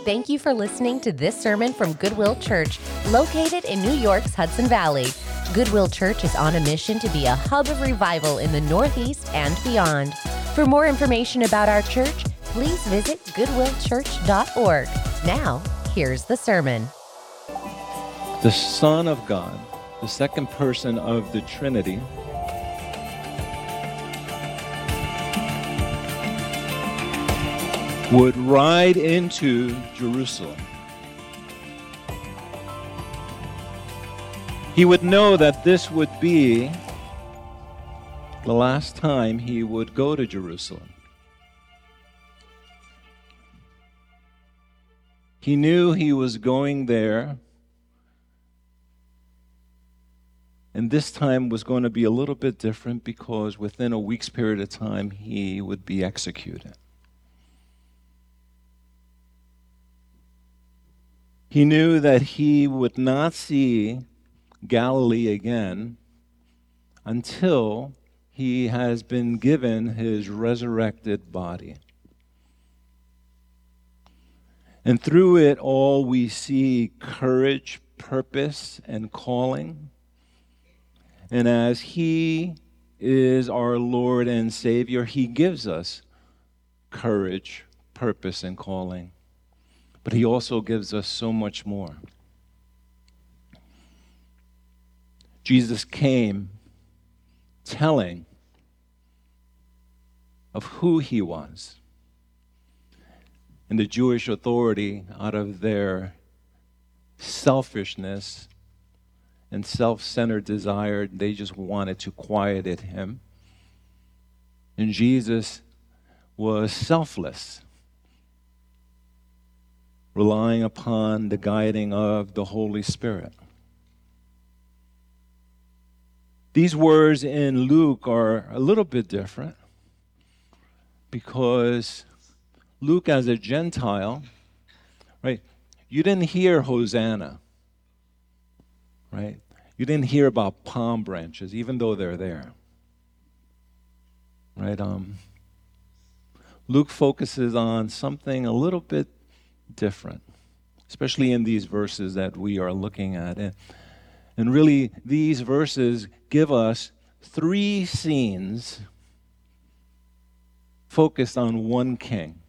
Thank you for listening to this sermon from Goodwill Church, located in New York's Hudson Valley. Goodwill Church is on a mission to be a hub of revival in the Northeast and beyond. For more information about our church, please visit goodwillchurch.org. Now, here's the sermon. The Son of God, the second person of the Trinity, would ride into Jerusalem. He would know that this would be the last time he would go to Jerusalem. He knew he was going there, and this time was going to be a little bit different because within a week's period of time, he would be executed. He knew that he would not see Galilee again until he has been given his resurrected body. And through it all, we see courage, purpose, and calling. And as he is our Lord and Savior, he gives us courage, purpose, and calling. But he also gives us so much more. Jesus came telling of who he was. And the Jewish authority, out of their selfishness and self-centered desire, they just wanted to quiet him. And Jesus was selfless, relying upon the guiding of the Holy Spirit. These words in Luke are a little bit different because Luke, as a Gentile, right, you didn't hear Hosanna, right? You didn't hear about palm branches, even though they're there, right? Luke focuses on something a little bit different, especially in these verses that we are looking at. And really, these verses give us three scenes focused on one king.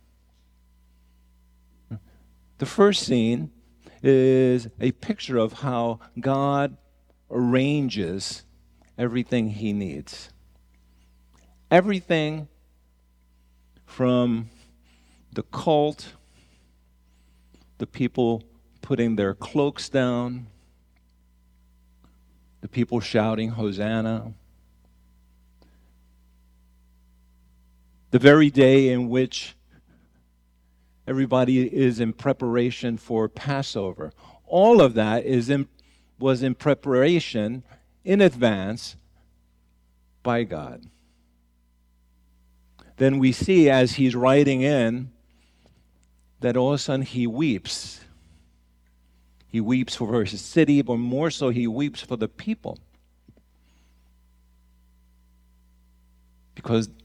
The first scene is a picture of how God arranges everything he needs. Everything from the colt, the people putting their cloaks down, the people shouting Hosanna, the very day in which everybody is in preparation for Passover. All of that was in preparation in advance by God. Then we see as he's riding in that all of a sudden he weeps. He weeps for his city, but more so he weeps for the people. Because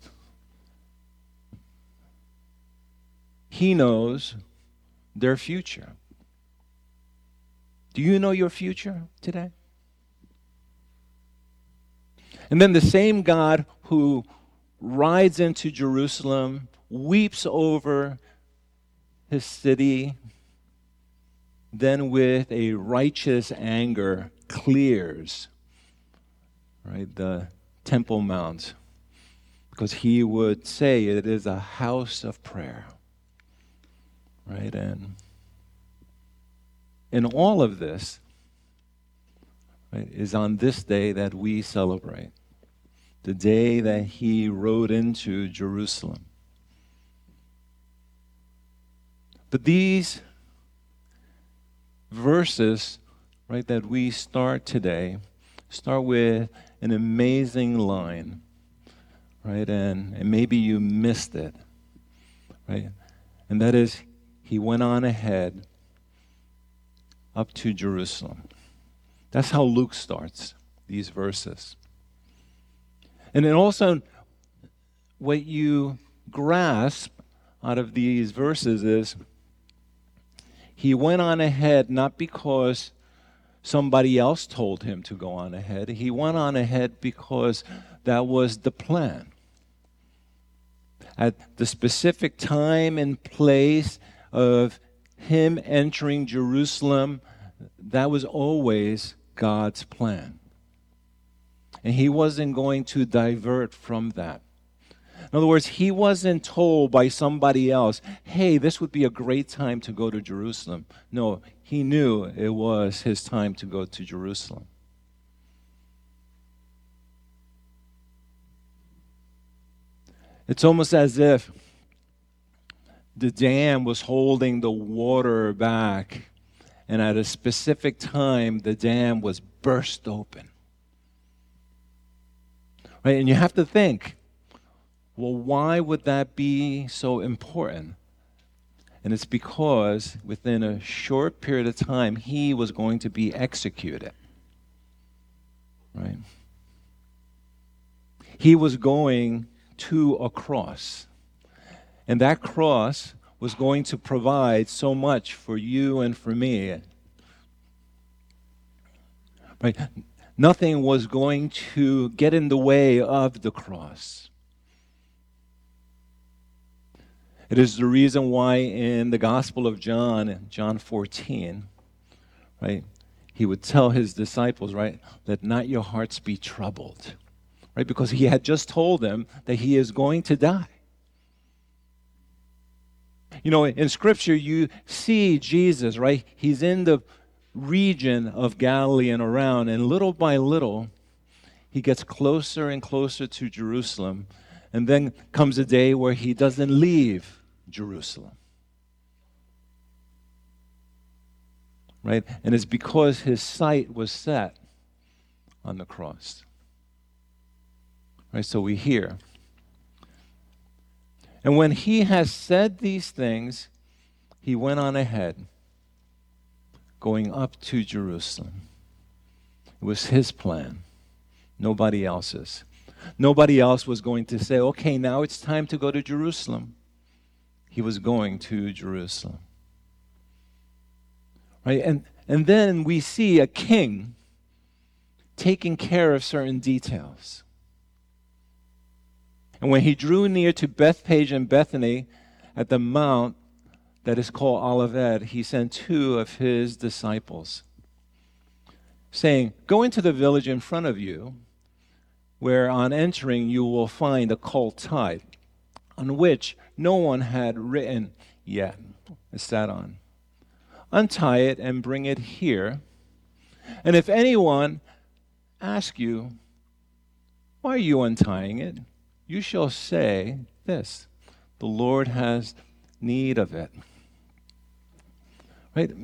he knows their future. Do you know your future today? And then the same God who rides into Jerusalem, weeps over his city, then with a righteous anger clears, right, the Temple Mount, because he would say it is a house of prayer, right? And in all of this, right, is on this day that we celebrate, the day that he rode into Jerusalem. But these verses, right, that we start today, start with an amazing line, right? And maybe you missed it, right? And that is, he went on ahead up to Jerusalem. That's how Luke starts these verses. And then also, what you grasp out of these verses is He went on ahead not because somebody else told him to go on ahead. He went on ahead because that was the plan. At the specific time and place of him entering Jerusalem, that was always God's plan. And he wasn't going to divert from that. In other words, he wasn't told by somebody else, hey, this would be a great time to go to Jerusalem. No, he knew it was his time to go to Jerusalem. It's almost as if the dam was holding the water back, and at a specific time, the dam was burst open. Right? And you have to think, well, why would that be so important? And it's because within a short period of time, he was going to be executed. Right? He was going to a cross. And that cross was going to provide so much for you and for me. Right? Nothing was going to get in the way of the cross. It is the reason why in the Gospel of John, in John 14, right, he would tell his disciples, right, let not your hearts be troubled, right, because he had just told them that he is going to die. You know, in Scripture, you see Jesus, right, he's in the region of Galilee and around, and little by little, he gets closer and closer to Jerusalem, and then comes a day where he doesn't leave Jerusalem. Right? And it's because his sight was set on the cross. Right? So we hear. And when he has said these things, he went on ahead, going up to Jerusalem. It was his plan, nobody else's. Nobody else was going to say, okay, now it's time to go to Jerusalem. He was going to Jerusalem. Right? And then we see a king taking care of certain details. And when he drew near to Bethpage and Bethany at the mount that is called Olivet, he sent two of his disciples, saying, go into the village in front of you, where on entering you will find a colt tied, on which no one had written yet, sat on. Untie it and bring it here. And if anyone asks you, why are you untying it? You shall say this, the Lord has need of it. Right?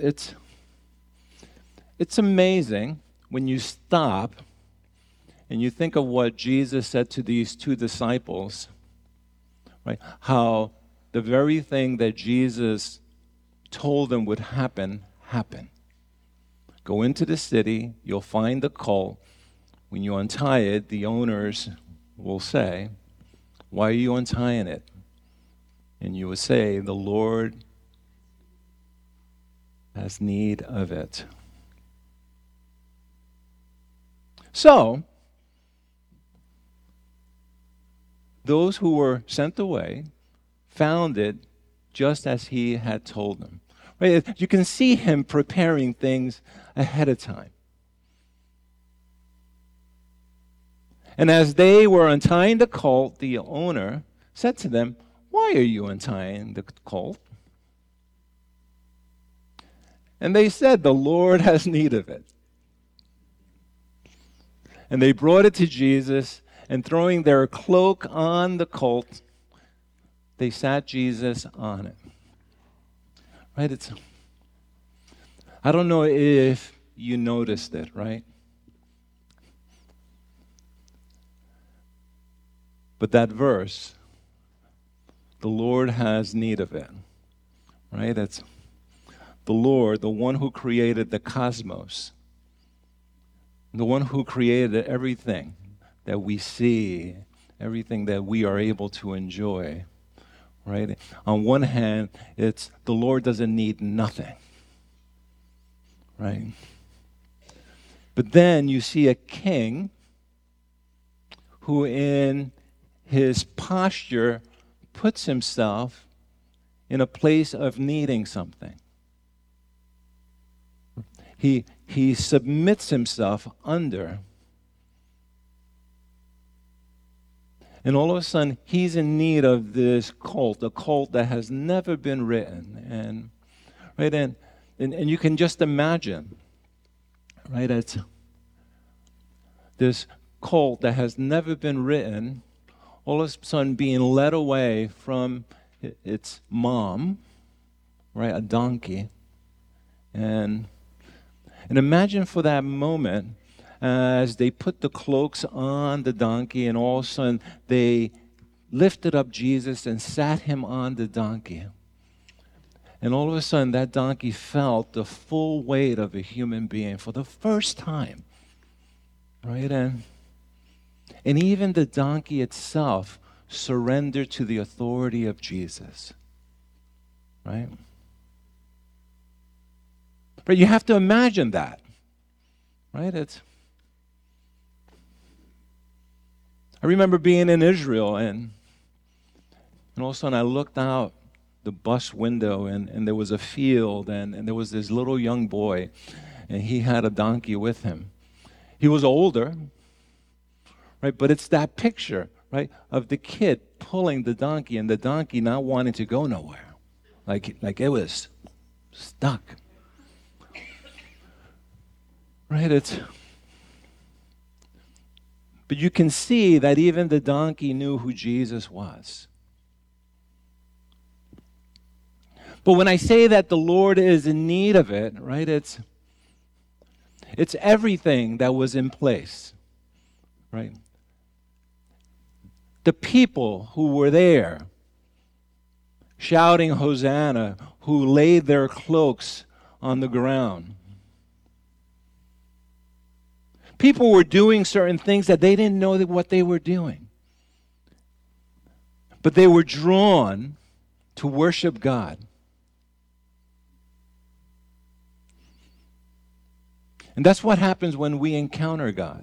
It's amazing when you stop and you think of what Jesus said to these two disciples, right? How the very thing that Jesus told them would happen, happened. Go into the city, you'll find the colt. When you untie it, the owners will say, why are you untying it? And you would say, the Lord has need of it. So, those who were sent away found it just as he had told them. Right? You can see him preparing things ahead of time. And as they were untying the colt, the owner said to them, why are you untying the colt? And they said, the Lord has need of it. And they brought it to Jesus, and throwing their cloak on the colt, they sat Jesus on it. Right? I don't know if you noticed it, right? But that verse, the Lord has need of it, right? That's the Lord, the one who created the cosmos, the one who created everything that we see, everything that we are able to enjoy, right? On one hand, it's the Lord doesn't need nothing, right? But then you see a king who in his posture puts himself in a place of needing something. He submits himself under. And all of a sudden, he's in need of this colt, a colt that has never been ridden. And right, and you can just imagine, right, it's this colt that has never been ridden, all of a sudden being led away from its mom, right, a donkey. And imagine for that moment, as they put the cloaks on the donkey, and all of a sudden they lifted up Jesus and sat him on the donkey. And all of a sudden that donkey felt the full weight of a human being for the first time. Right? And even the donkey itself surrendered to the authority of Jesus. Right? But you have to imagine that. Right? I remember being in Israel, and all of a sudden I looked out the bus window, and there was a field, and there was this little young boy, and he had a donkey with him. He was older, right? But it's that picture, right, of the kid pulling the donkey, and the donkey not wanting to go nowhere, like it was stuck. Right? But you can see that even the donkey knew who Jesus was. But when I say that the Lord is in need of it, right, it's everything that was in place, right? The people who were there shouting Hosanna, who laid their cloaks on the ground. People were doing certain things that they didn't know what they were doing. But they were drawn to worship God. And that's what happens when we encounter God.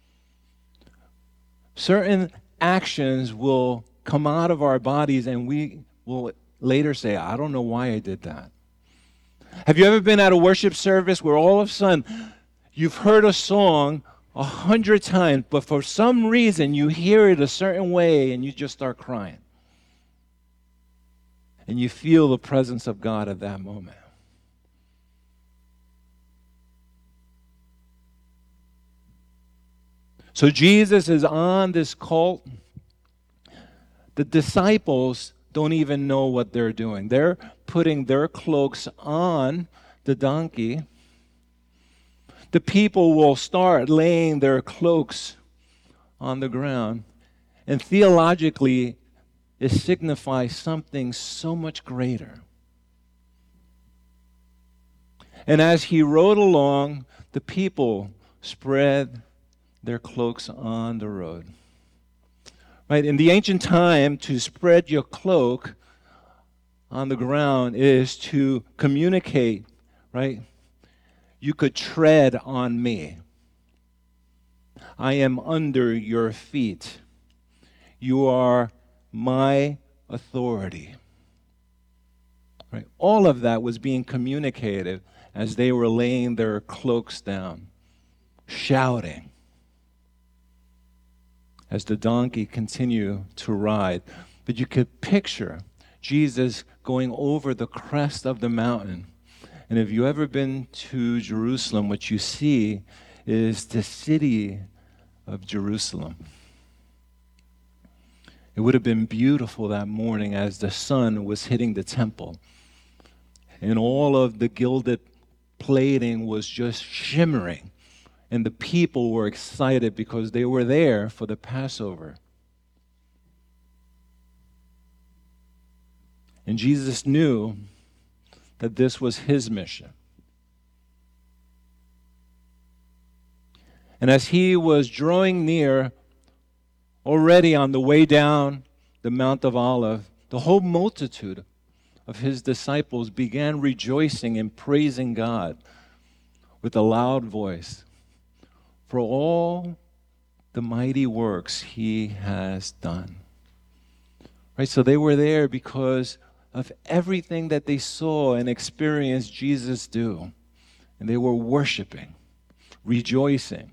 Certain actions will come out of our bodies, and we will later say, I don't know why I did that. Have you ever been at a worship service where all of a sudden you've heard a song 100 times, but for some reason you hear it a certain way and you just start crying? And you feel the presence of God at that moment. So Jesus is on this colt. The disciples don't even know what they're doing. They're putting their cloaks on the donkey. The people will start laying their cloaks on the ground. And theologically, it signifies something so much greater. And as he rode along, the people spread their cloaks on the road. Right? In the ancient time, to spread your cloak on the ground is to communicate, right? You could tread on me. I am under your feet. You are my authority. Right? All of that was being communicated as they were laying their cloaks down, shouting, as the donkey continued to ride. But you could picture Jesus going over the crest of the mountain. And if you've ever been to Jerusalem, what you see is the city of Jerusalem. It would have been beautiful that morning as the sun was hitting the temple. And all of the gilded plating was just shimmering. And the people were excited because they were there for the Passover. And Jesus knew that this was his mission. And as he was drawing near, already on the way down the Mount of Olives, the whole multitude of his disciples began rejoicing and praising God with a loud voice for all the mighty works he has done. Right? So they were there because of everything that they saw and experienced Jesus do. And they were worshiping, rejoicing,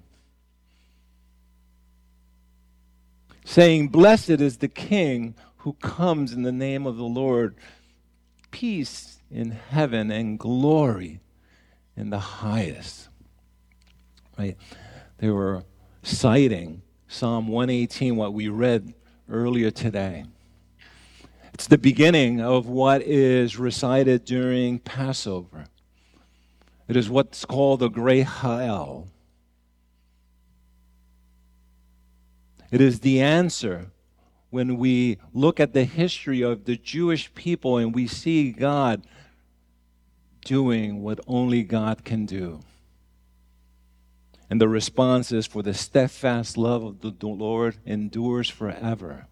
saying, "Blessed is the King who comes in the name of the Lord. Peace in heaven and glory in the highest." Right? They were citing Psalm 118, what we read earlier today. It's the beginning of what is recited during Passover. It is what's called the Great Hallel. It is the answer when we look at the history of the Jewish people and we see God doing what only God can do. And the response is, "For the steadfast love of the Lord endures forever."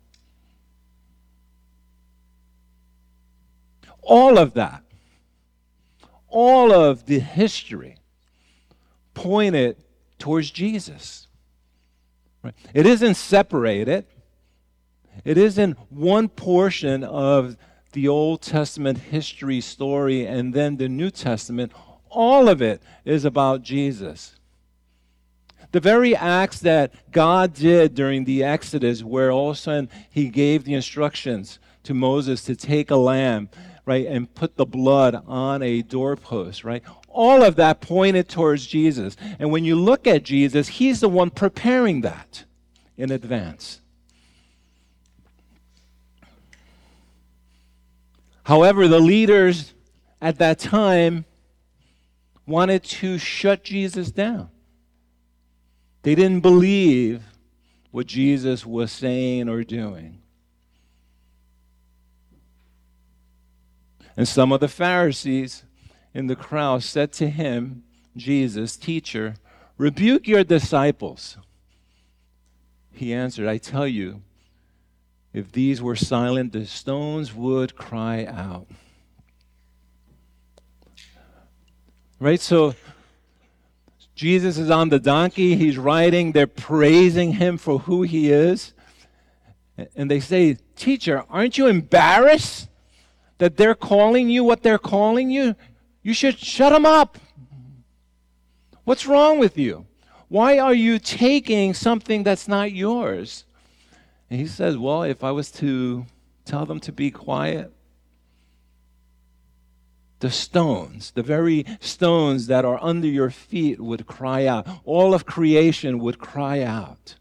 All of that, all of the history pointed towards Jesus. Right? It isn't separated. It isn't one portion of the Old Testament history story and then the New Testament. All of it is about Jesus. The very acts that God did during the Exodus, where all of a sudden he gave the instructions to Moses to take a lamb, right, and put the blood on a doorpost, right? All of that pointed towards Jesus. And when you look at Jesus, he's the one preparing that in advance. However, the leaders at that time wanted to shut Jesus down. They didn't believe what Jesus was saying or doing. And some of the Pharisees in the crowd said to him, Jesus, "Teacher, rebuke your disciples." He answered, "I tell you, if these were silent, the stones would cry out." Right? So Jesus is on the donkey. He's riding. They're praising him for who he is. And they say, "Teacher, aren't you embarrassed that they're calling you what they're calling you? You should shut them up. What's wrong with you? Why are you taking something that's not yours?" And he says, "Well, if I was to tell them to be quiet, the stones, the very stones that are under your feet would cry out. All of creation would cry out."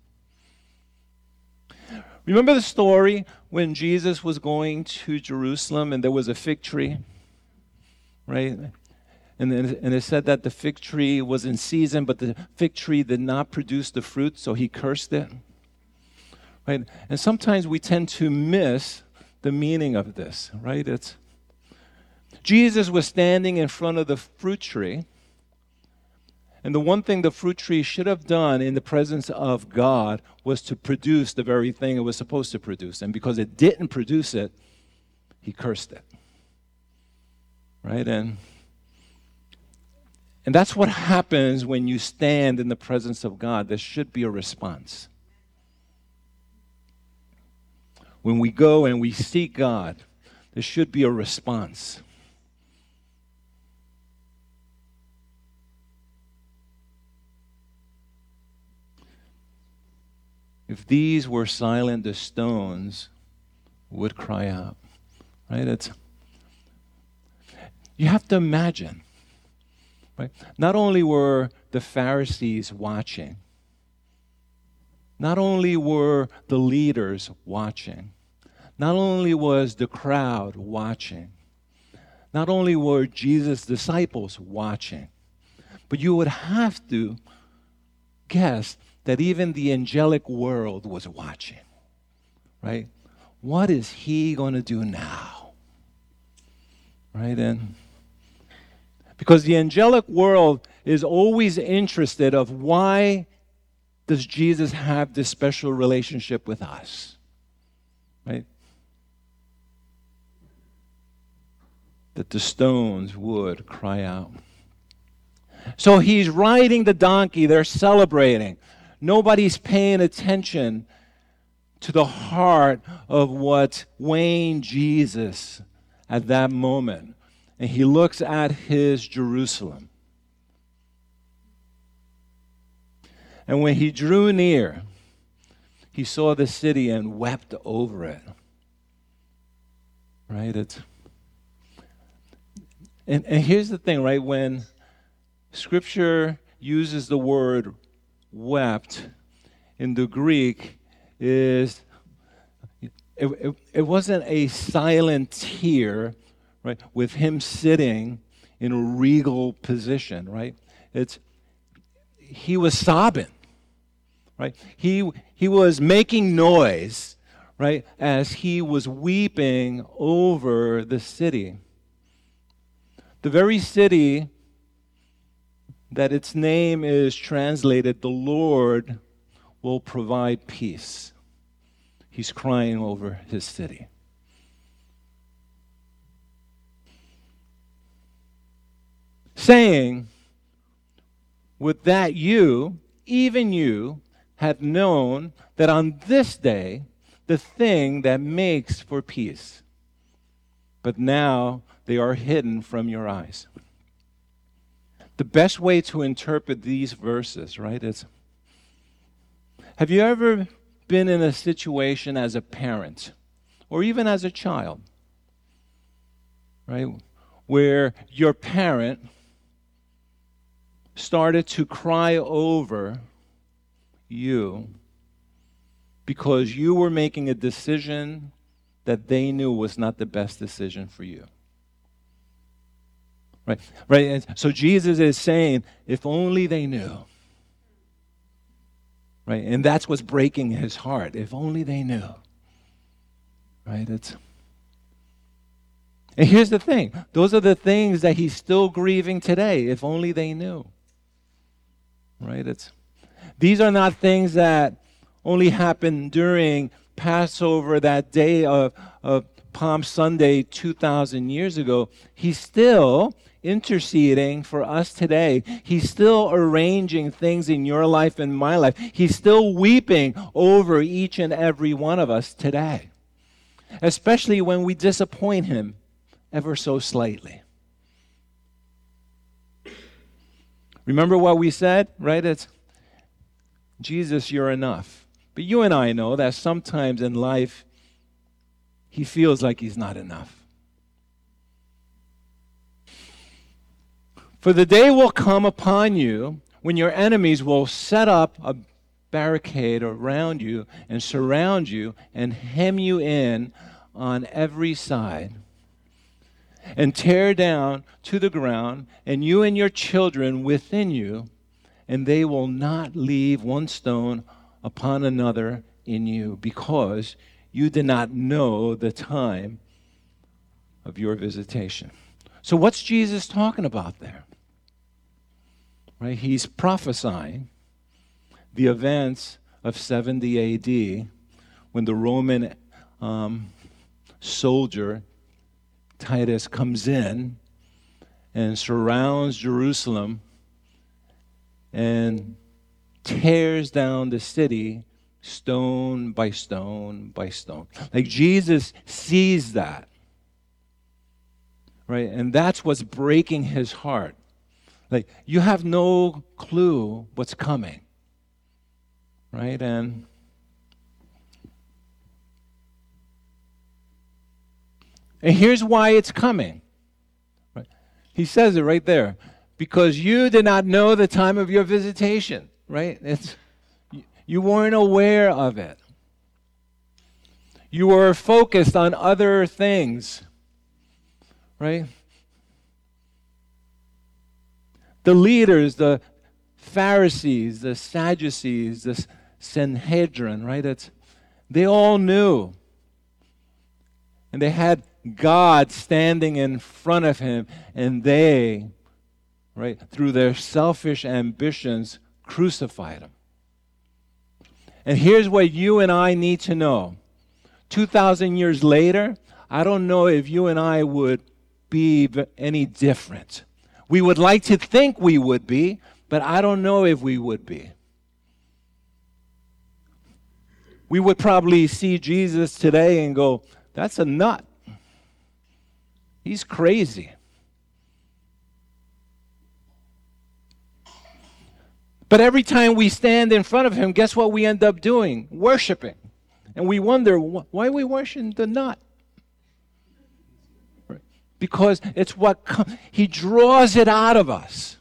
Remember the story when Jesus was going to Jerusalem and there was a fig tree, right? And it said that the fig tree was in season, but the fig tree did not produce the fruit, so he cursed it. Right? And sometimes we tend to miss the meaning of this, right? Jesus was standing in front of the fruit tree, and the one thing the fruit tree should have done in the presence of God was to produce the very thing it was supposed to produce. And because it didn't produce it, he cursed it. Right? And that's what happens when you stand in the presence of God. There should be a response. When we go and we seek God, there should be a response. If these were silent, the stones would cry out. Right? You have to imagine. Right? Not only were the Pharisees watching, not only were the leaders watching, not only was the crowd watching, not only were Jesus' disciples watching, but you would have to guess that even the angelic world was watching, right? What is he going to do now? Right? And because the angelic world is always interested of why does Jesus have this special relationship with us? Right? That the stones would cry out. So he's riding the donkey. They're celebrating. Nobody's paying attention to the heart of what's weighing Jesus at that moment. And he looks at his Jerusalem. And when he drew near, he saw the city and wept over it. Right? And here's the thing, right? When Scripture uses the word wept in the Greek, it wasn't a silent tear, right? With him sitting in a regal position, right? He was sobbing, right? He was making noise, right? As he was weeping over the city. The very city that its name is translated, the Lord will provide peace. He's crying over his city. Saying, with that you, even you, had known that on this day, the thing that makes for peace. But now they are hidden from your eyes. The best way to interpret these verses, right, is, have you ever been in a situation as a parent, or even as a child, right, where your parent started to cry over you because you were making a decision that they knew was not the best decision for you? Right. And so Jesus is saying, if only they knew. Right? And that's what's breaking his heart. If only they knew. Right? And here's the thing. Those are the things that he's still grieving today. If only they knew. Right? These are not things that only happen during Passover, that day of Palm Sunday 2,000 years ago. He's still interceding for us today. He's still arranging things in your life and my life. He's still weeping over each and every one of us today, especially when we disappoint him ever so slightly. Remember what we said, right? It's, Jesus, you're enough. But you and I know that sometimes in life, he feels like he's not enough. For the day will come upon you when your enemies will set up a barricade around you and surround you and hem you in on every side and tear down to the ground, and you and your children within you, and they will not leave one stone upon another in you, because you did not know the time of your visitation. So what's Jesus talking about there? Right? He's prophesying the events of 70 AD when the Roman soldier Titus comes in and surrounds Jerusalem and tears down the city stone by stone by stone. Like Jesus sees that, right? And that's what's breaking his heart. Like, you have no clue what's coming, right? And here's why it's coming. Right? He says it right there. Because you did not know the time of your visitation, right? You weren't aware of it. You were focused on other things, right? The leaders, the Pharisees, the Sadducees, the Sanhedrin, right? They all knew. And they had God standing in front of him, and they, right, through their selfish ambitions, crucified him. And here's what you and I need to know. 2,000 years later, I don't know if you and I would be any different. We would like to think we would be, but I don't know if we would be. We would probably see Jesus today and go, that's a nut. He's crazy. But every time we stand in front of him, guess what we end up doing? Worshiping. And we wonder, why are we worshiping the nut? Because it's what he draws it out of us.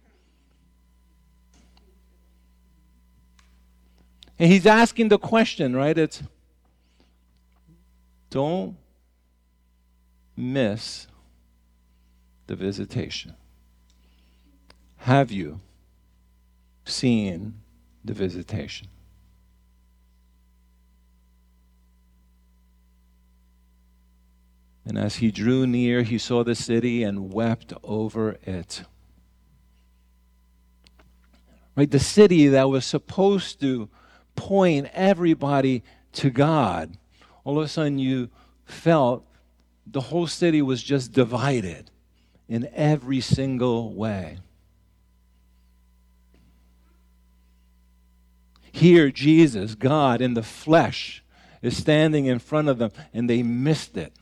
And he's asking the question, right? It's, don't miss the visitation. Have you seen the visitation? And as he drew near, he saw the city and wept over it. Right? The city that was supposed to point everybody to God, all of a sudden you felt the whole city was just divided in every single way. Here, Jesus, God in the flesh, is standing in front of them, and they missed it.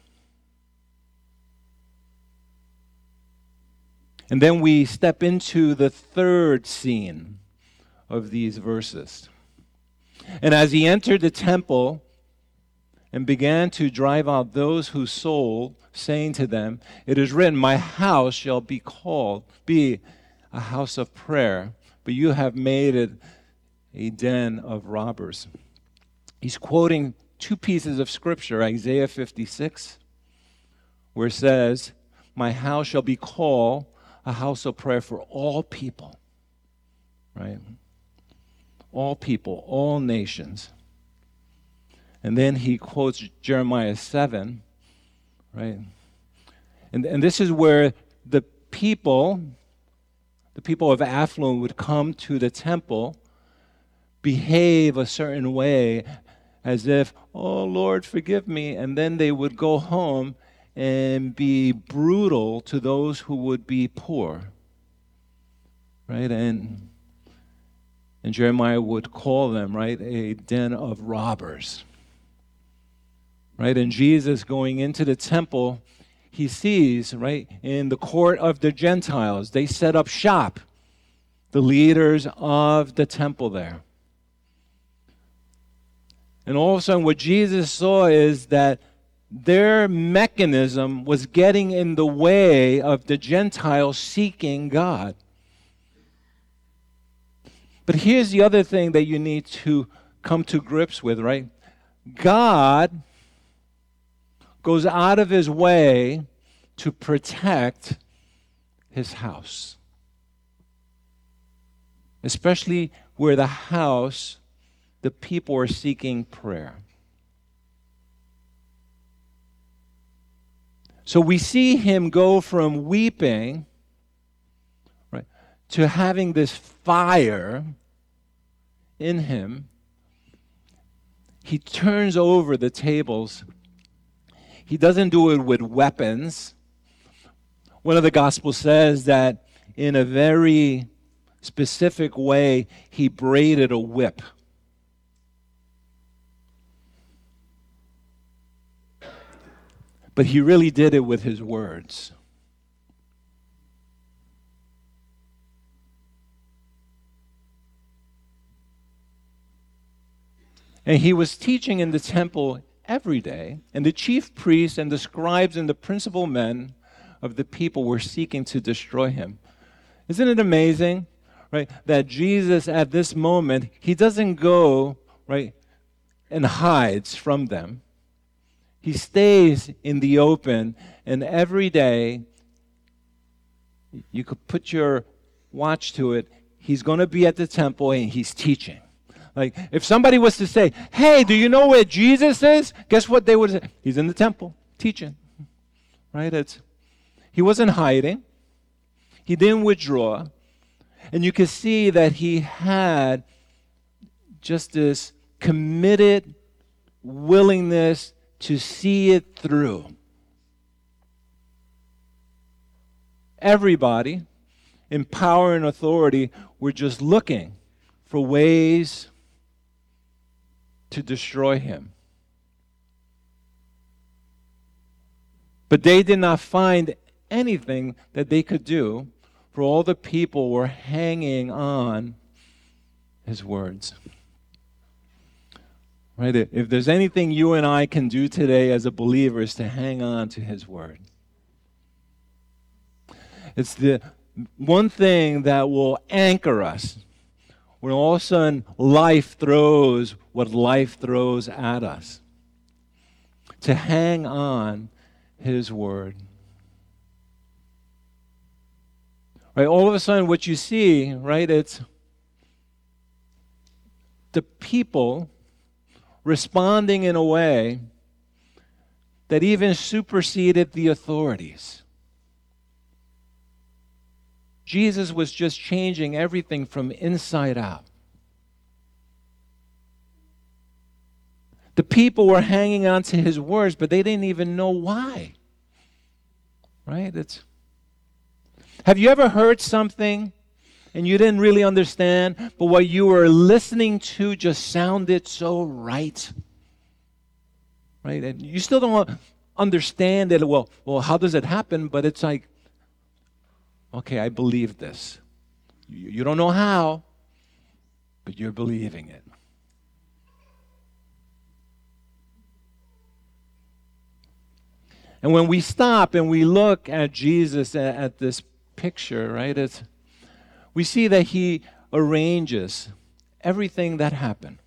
And then we step into the third scene of these verses. And as he entered the temple and began to drive out those who sold, saying to them, it is written, my house shall be a house of prayer, but you have made it a den of robbers. He's quoting two pieces of scripture, Isaiah 56, where it says, my house shall be called a house of prayer for all people, right? All people, all nations. And then he quotes Jeremiah 7, right? And this is where the people of Affluent would come to the temple, behave a certain way as if, oh, Lord, forgive me. And then they would go home and be brutal to those who would be poor, right? And Jeremiah would call them, right, a den of robbers, right? And Jesus going into the temple, he sees, right, in the court of the Gentiles, they set up shop, the leaders of the temple there. And all of a sudden what Jesus saw is that their mechanism was getting in the way of the Gentiles seeking God. But here's the other thing that you need to come to grips with, right? God goes out of his way to protect his house, especially where the people are seeking prayer. So we see him go from weeping, right, to having this fire in him. He turns over the tables. He doesn't do it with weapons. One of the Gospels says that in a very specific way, he braided a whip. But he really did it with his words. And he was teaching in the temple every day, and the chief priests and the scribes and the principal men of the people were seeking to destroy him. Isn't it amazing, right, that Jesus at this moment, he doesn't go, right, and hides from them. He stays in the open, and every day, you could put your watch to it, he's going to be at the temple and he's teaching. Like, if somebody was to say, hey, do you know where Jesus is? Guess what they would say? He's in the temple, teaching. Right? He wasn't hiding. He didn't withdraw. And you could see that he had just this committed willingness to see it through. Everybody, in power and authority were just looking for ways to destroy him. But they did not find anything that they could do, for all the people were hanging on his words. Right? If there's anything you and I can do today as a believer, is to hang on to his word. It's the one thing that will anchor us when all of a sudden life throws what life throws at us. To hang on his word. Right? All of a sudden what you see, right, it's the people responding in a way that even superseded the authorities. Jesus was just changing everything from inside out. The people were hanging on to his words, but they didn't even know why. Right? Have you ever heard something and you didn't really understand, but what you were listening to just sounded so right? Right? And you still don't understand it. Well, how does it happen? But it's like, okay, I believe this. You don't know how, but you're believing it. And when we stop and we look at Jesus at this picture, right, we see that he arranges everything that happened.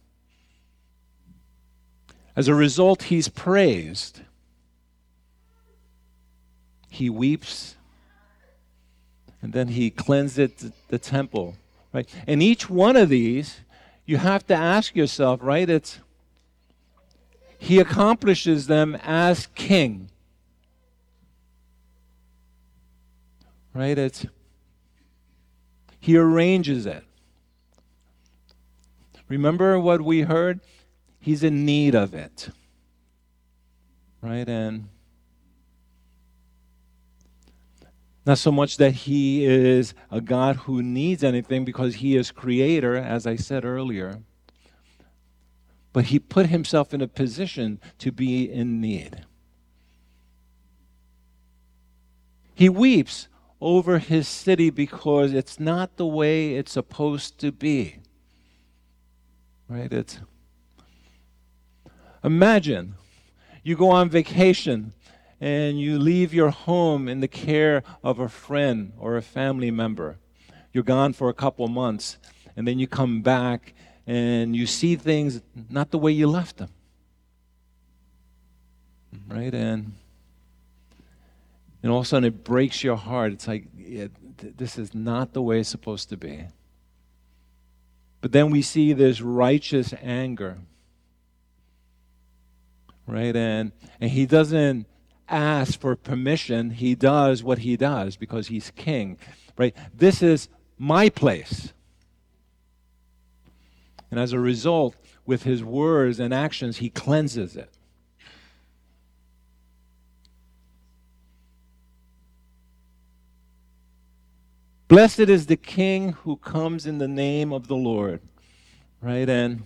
As a result, he's praised. He weeps. And then he cleansed the temple. Right? And each one of these, you have to ask yourself, right, he accomplishes them as king. Right? He arranges it. Remember what we heard? He's in need of it. Right? And not so much that he is a God who needs anything because he is creator, as I said earlier. But he put himself in a position to be in need. He weeps over his city because it's not the way it's supposed to be. Right? Imagine you go on vacation and you leave your home in the care of a friend or a family member. You're gone for a couple months, and then you come back and you see things not the way you left them. Right? And all of a sudden it breaks your heart. It's like, this is not the way it's supposed to be. But then we see this righteous anger. Right? And he doesn't ask for permission. He does what he does because he's king. Right? This is my place. And as a result, with his words and actions, he cleanses it. Blessed is the King who comes in the name of the Lord. Right? And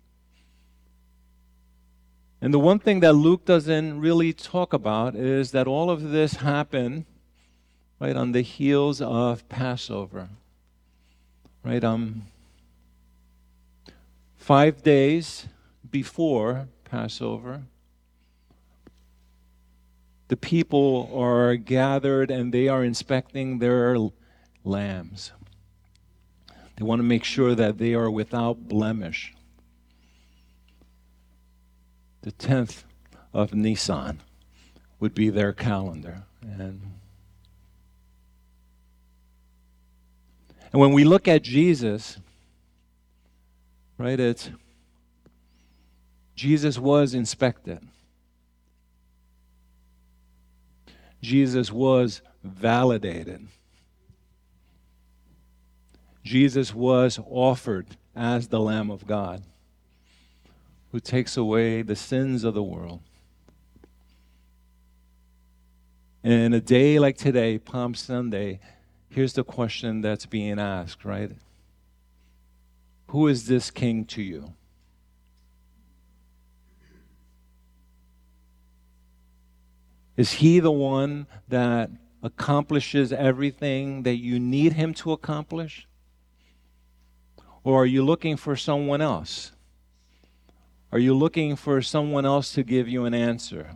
the one thing that Luke doesn't really talk about is that all of this happened right on the heels of Passover. Right? 5 days before Passover, the people are gathered and they are inspecting their lambs. They want to make sure that they are without blemish. The 10th of Nisan would be their calendar. And when we look at Jesus, right, Jesus was inspected. Jesus was validated. Jesus was offered as the Lamb of God who takes away the sins of the world. And a day like today, Palm Sunday, here's the question that's being asked, right? Who is this king to you? Is he the one that accomplishes everything that you need him to accomplish? Or are you looking for someone else? Are you looking for someone else to give you an answer?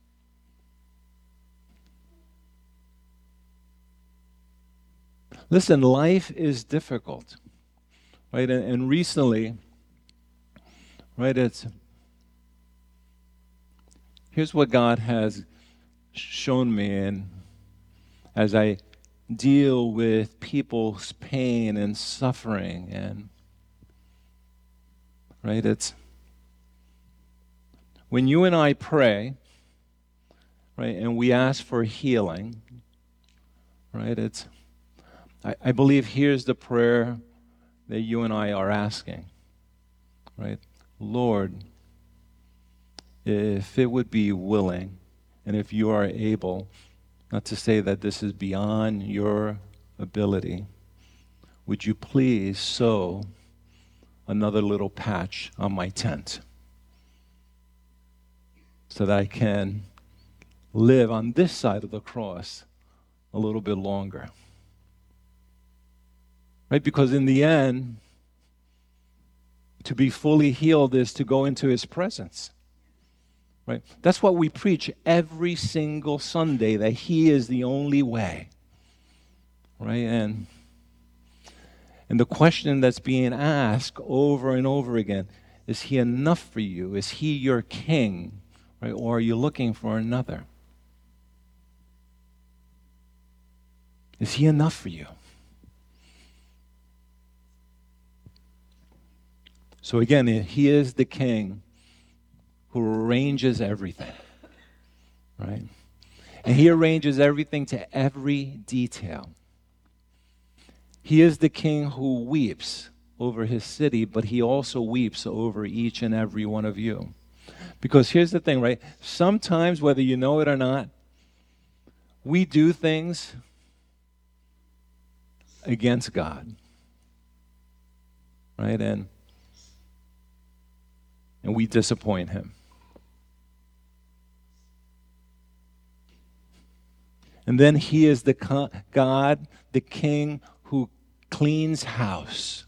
Listen, life is difficult, right? And recently, right, here's what God has shown me, and as I deal with people's pain and suffering, and right, it's when you and I pray, right, and we ask for healing, right, I believe here's the prayer that you and I are asking, right? Lord, if it would be willing, and if you are able, not to say that this is beyond your ability, would you please sew another little patch on my tent so that I can live on this side of the cross a little bit longer? Right? Because in the end, to be fully healed is to go into his presence. Right? That's what we preach every single Sunday, that he is the only way. Right? And the question that's being asked over and over again, is he enough for you? Is he your king? Right? Or are you looking for another? Is he enough for you? So again, he is the king who arranges everything, right? And he arranges everything to every detail. He is the king who weeps over his city, but he also weeps over each and every one of you. Because here's the thing, right? Sometimes, whether you know it or not, we do things against God, right? And we disappoint him. And then he is the God, the king who cleans house.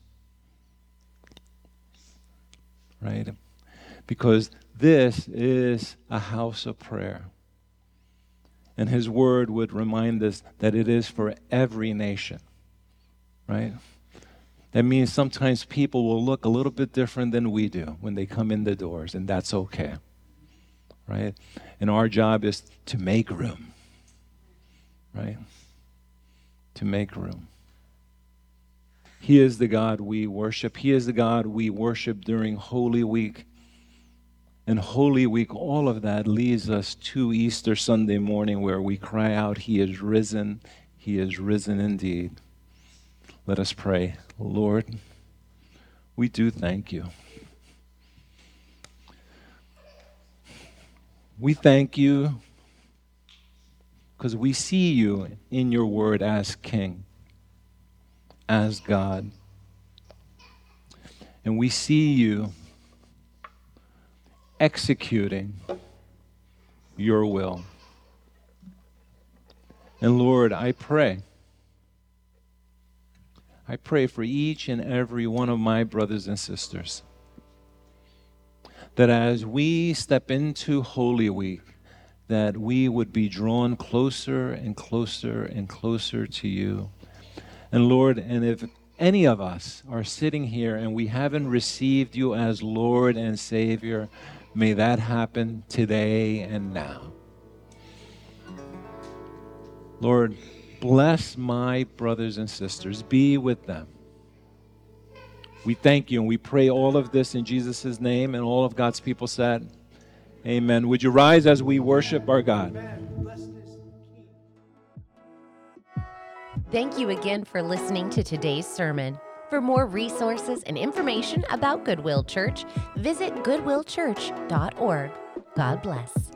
Right? Because this is a house of prayer. And his word would remind us that it is for every nation. Right? That means sometimes people will look a little bit different than we do when they come in the doors, and that's okay. Right? And our job is to make room. Right? To make room. He is the God we worship. He is the God we worship during Holy Week. And Holy Week, all of that leads us to Easter Sunday morning, where we cry out, he is risen. He is risen indeed. Let us pray. Lord, we do thank you. We thank you because we see you in your word as King, as God. And we see you executing your will. And Lord, I pray for each and every one of my brothers and sisters that as we step into Holy Week, that we would be drawn closer and closer and closer to you. And Lord, and if any of us are sitting here and we haven't received you as Lord and Savior, may that happen today and now. Lord, bless my brothers and sisters. Be with them. We thank you and we pray all of this in Jesus' name, and all of God's people said, amen. Would you rise as we worship our God? Thank you again for listening to today's sermon. For more resources and information about Goodwill Church, visit goodwillchurch.org. God bless.